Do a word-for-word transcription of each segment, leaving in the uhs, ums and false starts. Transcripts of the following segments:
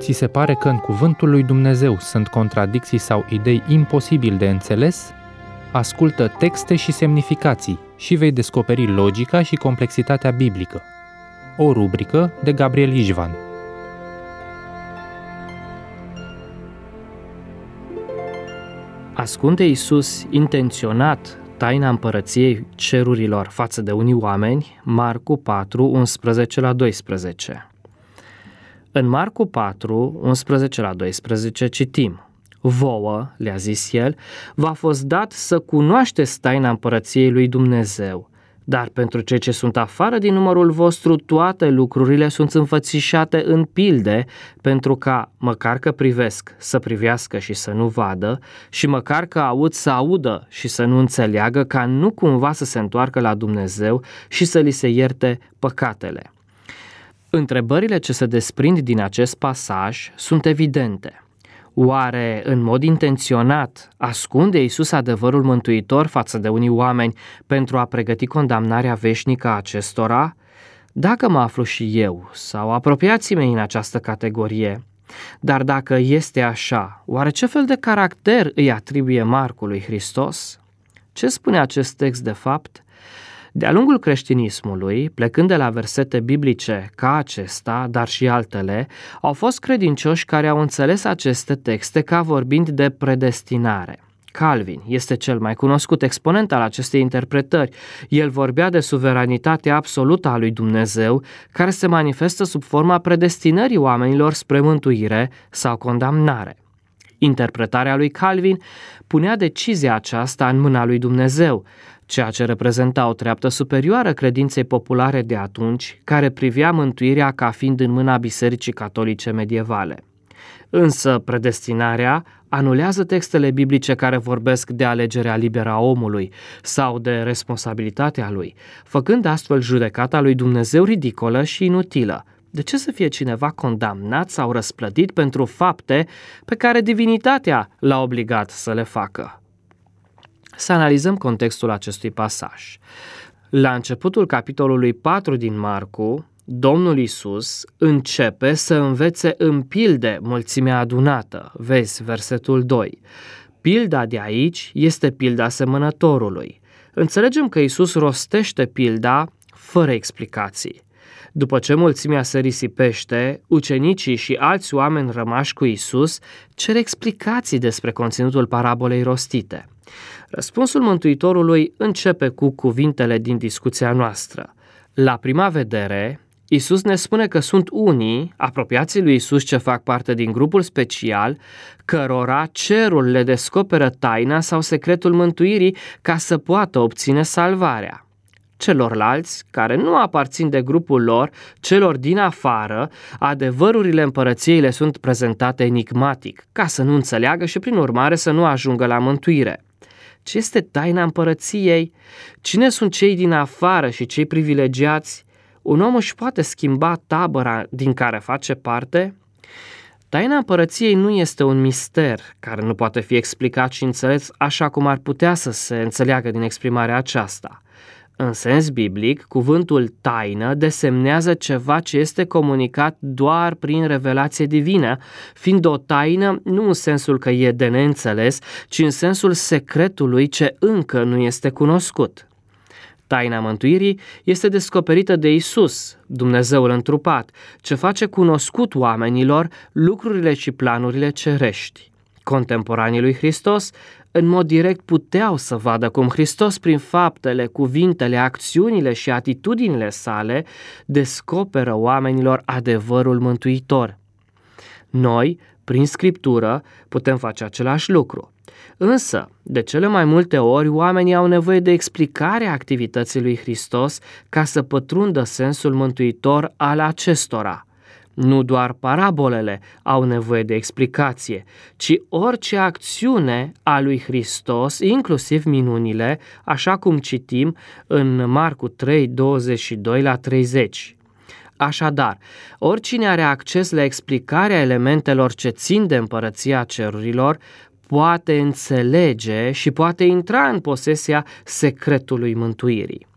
Ți se pare că în cuvântul lui Dumnezeu sunt contradicții sau idei imposibil de înțeles? Ascultă texte și semnificații și vei descoperi logica și complexitatea biblică. O rubrică de Gabriel Ișvan. Ascunde Iisus intenționat taina împărăției cerurilor față de unii oameni? Marcu patru, unsprezece la doisprezece. În Marcu patru, unsprezece la doisprezece citim: Vouă, le-a zis el, v-a fost dat să cunoașteți taina împărăției lui Dumnezeu, dar pentru cei ce sunt afară din numărul vostru, toate lucrurile sunt înfățișate în pilde, pentru ca, măcar că privesc, să privească și să nu vadă, și măcar că aud să audă și să nu înțeleagă, ca nu cumva să se întoarcă la Dumnezeu și să li se ierte păcatele. Întrebările ce se desprind din acest pasaj sunt evidente. Oare, în mod intenționat, ascunde Iisus adevărul mântuitor față de unii oameni pentru a pregăti condamnarea veșnică a acestora? Dacă mă aflu și eu sau apropiații mei în această categorie, dar dacă este așa, oare ce fel de caracter îi atribuie Marcu lui Hristos? Ce spune acest text de fapt? De-a lungul creștinismului, plecând de la versete biblice ca acesta, dar și altele, au fost credincioși care au înțeles aceste texte ca vorbind de predestinare. Calvin este cel mai cunoscut exponent al acestei interpretări. El vorbea de suveranitatea absolută a lui Dumnezeu, care se manifestă sub forma predestinării oamenilor spre mântuire sau condamnare. Interpretarea lui Calvin punea decizia aceasta în mâna lui Dumnezeu, ceea ce reprezenta o treaptă superioară credinței populare de atunci, care privea mântuirea ca fiind în mâna Bisericii Catolice medievale. Însă predestinarea anulează textele biblice care vorbesc de alegerea liberă a omului sau de responsabilitatea lui, făcând astfel judecata lui Dumnezeu ridicolă și inutilă. De ce să fie cineva condamnat sau răsplătit pentru fapte pe care divinitatea l-a obligat să le facă? Să analizăm contextul acestui pasaj. La începutul capitolului patru din Marcu, Domnul Iisus începe să învețe în pilde mulțimea adunată. Vezi versetul doi. Pilda de aici este pilda semănătorului. Înțelegem că Iisus rostește pilda fără explicații. După ce mulțimea se risipește, ucenicii și alți oameni rămași cu Iisus cer explicații despre conținutul parabolei rostite. Răspunsul Mântuitorului începe cu cuvintele din discuția noastră. La prima vedere, Iisus ne spune că sunt unii, apropiații lui Iisus ce fac parte din grupul special, cărora cerul le descoperă taina sau secretul mântuirii ca să poată obține salvarea. Celorlalți, care nu aparțin de grupul lor, celor din afară, adevărurile împărăției le sunt prezentate enigmatic, ca să nu înțeleagă și prin urmare să nu ajungă la mântuire. Ce este taina împărăției? Cine sunt cei din afară și cei privilegiați? Un om își poate schimba tabăra din care face parte? Taina împărăției nu este un mister care nu poate fi explicat și înțeles așa cum ar putea să se înțeleagă din exprimarea aceasta. În sens biblic, cuvântul taină desemnează ceva ce este comunicat doar prin revelație divină, fiind o taină nu în sensul că e de neînțeles, ci în sensul secretului ce încă nu este cunoscut. Taina mântuirii este descoperită de Iisus, Dumnezeul întrupat, ce face cunoscut oamenilor lucrurile și planurile cerești. Contemporanii lui Hristos în mod direct puteau să vadă cum Hristos, prin faptele, cuvintele, acțiunile și atitudinile sale, descoperă oamenilor adevărul mântuitor. Noi, prin Scriptură, putem face același lucru. Însă, de cele mai multe ori, oamenii au nevoie de explicarea activității lui Hristos ca să pătrundă sensul mântuitor al acestora. Nu doar parabolele au nevoie de explicație, ci orice acțiune a lui Hristos, inclusiv minunile, așa cum citim în Marcu trei, douăzeci și doi la treizeci. Așadar, oricine are acces la explicarea elementelor ce țin de împărăția cerurilor, poate înțelege și poate intra în posesia secretului mântuirii.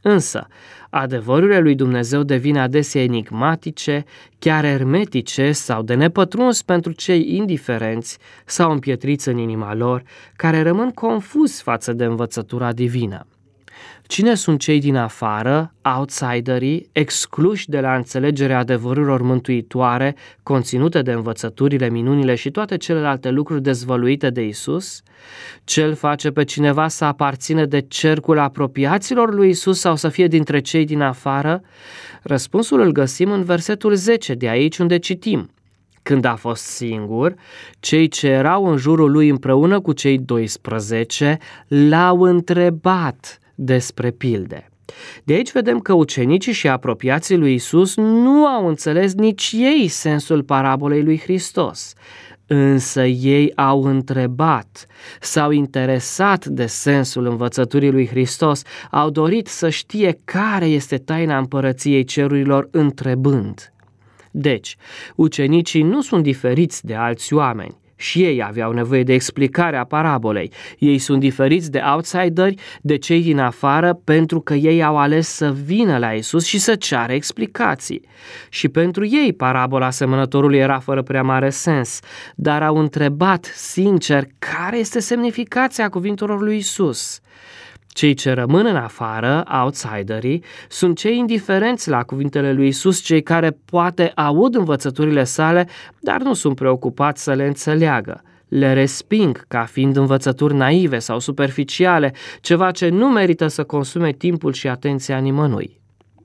Însă, adevărurile lui Dumnezeu devin adesea enigmatice, chiar ermetice sau de nepătruns pentru cei indiferenți sau împietriți în inima lor, care rămân confuzi față de învățătura divină. Cine sunt cei din afară, outsiderii, excluși de la înțelegerea adevărurilor mântuitoare, conținute de învățăturile, minunile și toate celelalte lucruri dezvăluite de Isus? Ce îl face pe cineva să aparțină de cercul apropiaților lui Isus sau să fie dintre cei din afară? Răspunsul îl găsim în versetul zece de aici, unde citim: Când a fost singur, cei ce erau în jurul lui împreună cu cei doisprezece l-au întrebat despre pilde. De aici vedem că ucenicii și apropiații lui Isus nu au înțeles nici ei sensul parabolei lui Hristos, însă ei au întrebat, s-au interesat de sensul învățăturii lui Hristos, au dorit să știe care este taina împărăției cerurilor întrebând. Deci, ucenicii nu sunt diferiți de alți oameni. Și ei aveau nevoie de explicarea parabolei. Ei sunt diferiți de outsideri, de cei din afară, pentru că ei au ales să vină la Isus și să ceară explicații. Și pentru ei parabola semănătorului era fără prea mare sens, dar au întrebat sincer care este semnificația cuvintelor lui Isus. Cei ce rămân în afară, outsiderii, sunt cei indiferenți la cuvintele lui Isus, cei care poate aud învățăturile sale, dar nu sunt preocupați să le înțeleagă. Le resping ca fiind învățături naive sau superficiale, ceva ce nu merită să consume timpul și atenția nimănui.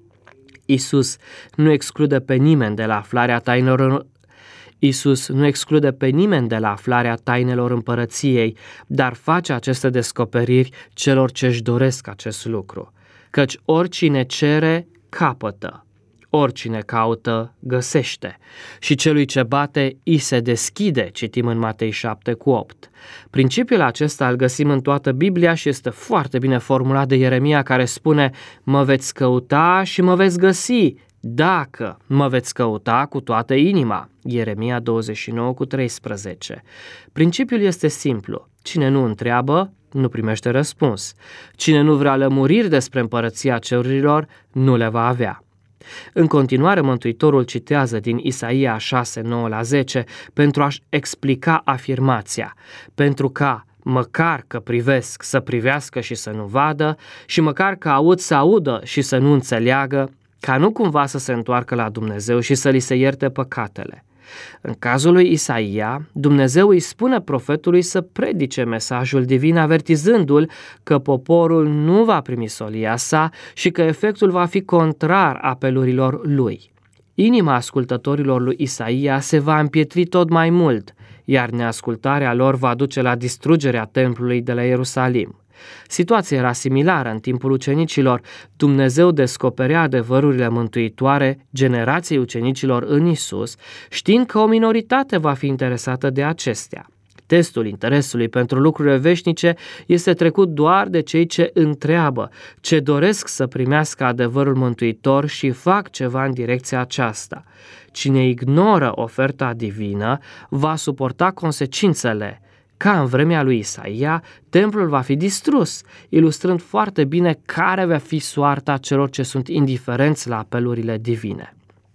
Isus nu exclude pe nimeni de la aflarea tainelor Isus nu exclude pe nimeni de la aflarea tainelor împărăției, dar face aceste descoperiri celor ce își doresc acest lucru. Căci oricine cere, capătă, oricine caută, găsește, și celui ce bate, îi se deschide, citim în Matei șapte cu opt. Principiul acesta îl găsim în toată Biblia și este foarte bine formulat de Ieremia, care spune: mă veți căuta și mă veți găsi, dacă mă veți căuta cu toată inima. Ieremia douăzeci și nouă cu treisprezece. Principiul este simplu: cine nu întreabă, nu primește răspuns. Cine nu vrea lămuriri despre împărăția cerurilor, nu le va avea. În continuare, Mântuitorul citează din Isaia șase, nouă la zece pentru a-și explica afirmația, pentru ca măcar că privesc să privească și să nu vadă, și măcar că aud să audă și să nu înțeleagă, ca nu cumva să se întoarcă la Dumnezeu și să li se ierte păcatele. În cazul lui Isaia, Dumnezeu îi spune profetului să predice mesajul divin, avertizându-l că poporul nu va primi solia sa și că efectul va fi contrar apelurilor lui. Inima ascultătorilor lui Isaia se va împietri tot mai mult, iar neascultarea lor va duce la distrugerea templului de la Ierusalim. Situația era similară în timpul ucenicilor. Dumnezeu descoperea adevărurile mântuitoare generației ucenicilor în Isus, știind că o minoritate va fi interesată de acestea. Testul interesului pentru lucrurile veșnice este trecut doar de cei ce întreabă, ce doresc să primească adevărul mântuitor și fac ceva în direcția aceasta. Cine ignoră oferta divină va suporta consecințele. Ca în vremea lui Isaia, templul va fi distrus, ilustrând foarte bine care va fi soarta celor ce sunt indiferenți la apelurile divine.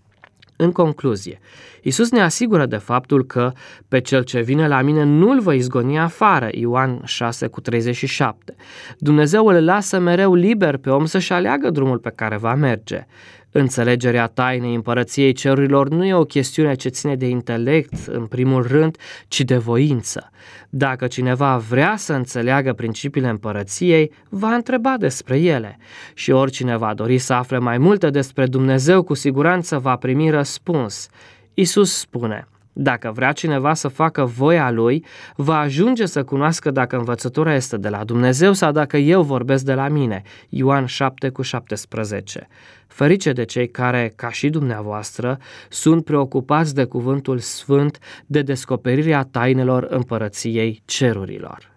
În concluzie, Iisus ne asigură de faptul că pe cel ce vine la mine nu-l voi izgoni afară, Ioan șase cu treizeci și șapte. Dumnezeu îl lasă mereu liber pe om să-și aleagă drumul pe care va merge. Înțelegerea tainei împărăției cerurilor nu e o chestiune ce ține de intelect în primul rând, ci de voință. Dacă cineva vrea să înțeleagă principiile împărăției, va întreba despre ele. Și oricine va dori să afle mai multe despre Dumnezeu, cu siguranță va primi răspuns. Iisus spune: dacă vrea cineva să facă voia lui, va ajunge să cunoască dacă învățătura este de la Dumnezeu sau dacă eu vorbesc de la mine. Ioan șapte cu șaptesprezece. Ferice de cei care, ca și dumneavoastră, sunt preocupați de cuvântul sfânt, de descoperirea tainelor împărăției cerurilor.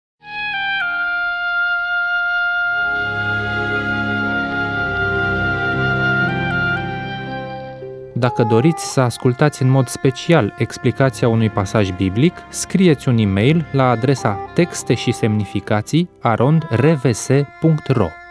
Dacă doriți să ascultați în mod special explicația unui pasaj biblic, scrieți un e-mail la adresa texte și semnificații arond r v s punct r o.